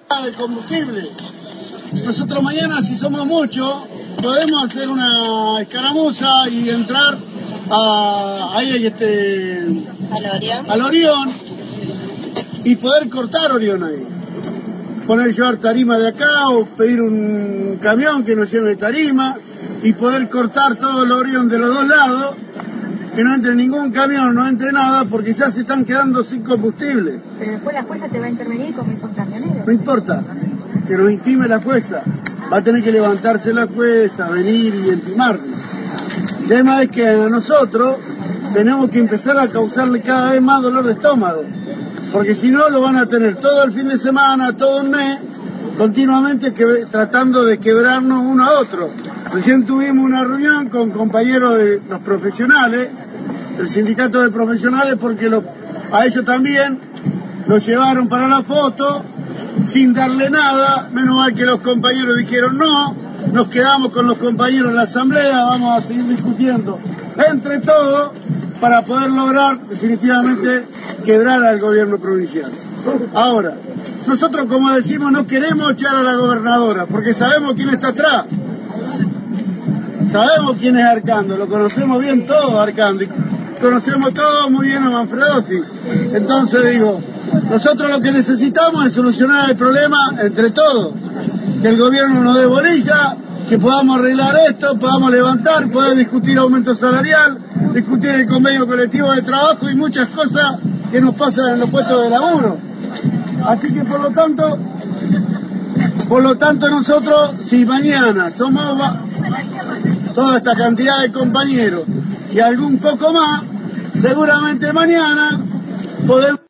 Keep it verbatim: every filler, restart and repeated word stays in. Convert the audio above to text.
de combustible. Nosotros mañana, si somos muchos, podemos hacer una escaramuza y entrar a, ahí este, al Orión. al Orión y poder cortar Orión ahí. Poner llevar tarima de acá o pedir un camión que nos lleve tarima y poder cortar todo el Orión de los dos lados, que no entre ningún camión, no entre nada, porque ya se están quedando sin combustible. Pero después la jueza te va a intervenir con esos camioneros. No importa, que nos intime la jueza. Va a tener que levantarse la jueza, venir y intimarnos. El tema es que a nosotros tenemos que empezar a causarle cada vez más dolor de estómago, porque si no lo van a tener todo el fin de semana, todo un mes, continuamente que, tratando de quebrarnos uno a otro. Recién tuvimos una reunión con compañeros de los profesionales, el sindicato de profesionales, porque lo, a ellos también los llevaron para la foto sin darle nada, menos mal que los compañeros dijeron no, nos quedamos con los compañeros en la asamblea, vamos a seguir discutiendo entre todos para poder lograr definitivamente quebrar al gobierno provincial. Ahora, nosotros, como decimos, no queremos echar a la gobernadora, porque sabemos quién está atrás. Sabemos quién es Arcando, lo conocemos bien todos, Arcando, y conocemos todos muy bien a Manfredotti. Entonces digo, nosotros lo que necesitamos es solucionar el problema entre todos, que el gobierno nos dé bolilla, que podamos arreglar esto, podamos levantar, poder discutir aumento salarial, discutir el convenio colectivo de trabajo y muchas cosas que nos pasan en los puestos de laburo. Así que por lo tanto, por lo tanto nosotros, si mañana somos toda esta cantidad de compañeros y algún poco más, seguramente mañana podemos